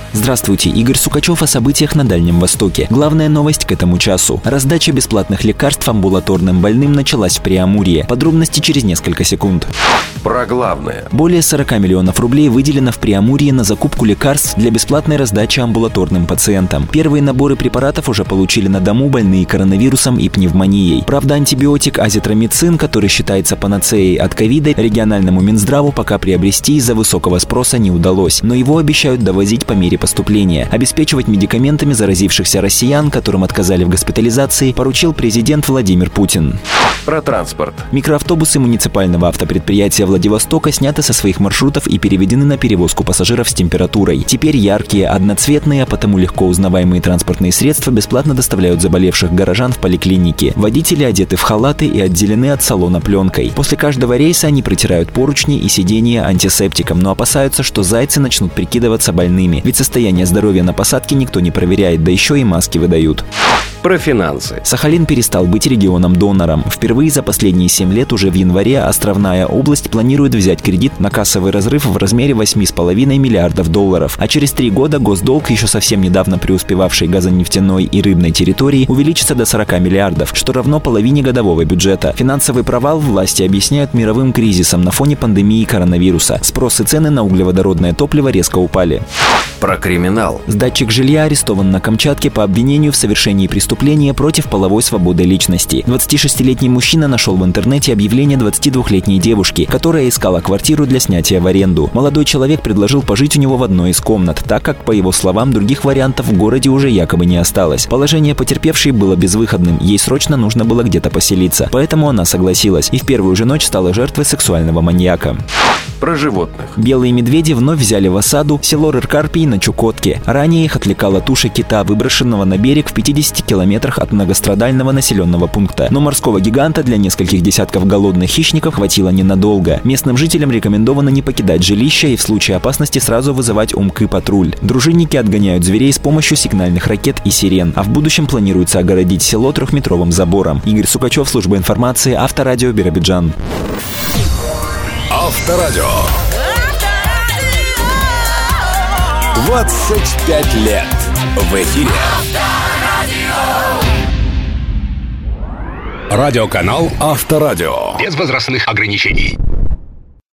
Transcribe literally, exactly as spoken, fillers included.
Здравствуйте, Игорь Сукачев о событиях на Дальнем Востоке. Главная новость к этому часу. Раздача бесплатных лекарств амбулаторным больным началась в Преамурье. Подробности через несколько секунд. Про главное. Более сорок миллионов рублей выделено в Преамурье на закупку лекарств для бесплатной раздачи амбулаторным пациентам. Первые наборы препаратов уже получили на дому больные коронавирусом и пневмонией. Правда, антибиотик азитромицин, который считается панацеей от ковида, региональному Минздраву пока приобрести из-за высокого спроса не удалось. Но его обещают довозить по мере поступления. Обеспечивать медикаментами заразившихся россиян, которым отказали в госпитализации, поручил президент Владимир Путин. Про транспорт. Микроавтобусы муниципального автопредприятия Владивостока сняты со своих маршрутов и переведены на перевозку пассажиров с температурой. Теперь яркие, одноцветные, а потому легко узнаваемые транспортные средства бесплатно доставляют заболевших горожан в поликлинике. Водители одеты в халаты и отделены от салона пленкой. После каждого рейса они протирают поручни и сиденья антисептиком, но опасаются, что зайцы начнут прикидываться больными. Ведь состояние здоровья на посадке никто не проверяет, да еще и маски выдают. Про финансы. Сахалин перестал быть регионом-донором. Впервые за последние семь лет уже в январе Островная область планирует взять кредит на кассовый разрыв в размере восемь с половиной миллиардов долларов. А через три года госдолг, еще совсем недавно преуспевавшей газонефтяной и рыбной территории, увеличится до сорока миллиардов, что равно половине годового бюджета. Финансовый провал власти объясняют мировым кризисом на фоне пандемии коронавируса. Спрос и цены на углеводородное топливо резко упали. Про криминал. Сдатчик жилья арестован на Камчатке по обвинению в совершении преступления против половой свободы личности. двадцатишестилетний мужчина нашел в интернете объявление двадцатидвухлетней девушки, которая искала квартиру для снятия в аренду. Молодой человек предложил пожить у него в одной из комнат, так как, по его словам, других вариантов в городе уже якобы не осталось. Положение потерпевшей было безвыходным, ей срочно нужно было где-то поселиться, поэтому она согласилась и в первую же ночь стала жертвой сексуального маньяка. Про животных. Белые медведи вновь взяли в осаду село Рыркарпий на Чукотке. Ранее их отвлекала туша кита, выброшенного на берег в пятидесяти километрах от многострадального населенного пункта. Но морского гиганта для нескольких десятков голодных хищников хватило ненадолго. Местным жителям рекомендовано не покидать жилище и в случае опасности сразу вызывать УМК-патруль. Дружинники отгоняют зверей с помощью сигнальных ракет и сирен, а в будущем планируется огородить село трехметровым забором. Игорь Сукачев, служба информации, Авторадио, Биробиджан. Авторадио. двадцать пять лет в эфире. Радиоканал Авторадио. Без возрастных ограничений.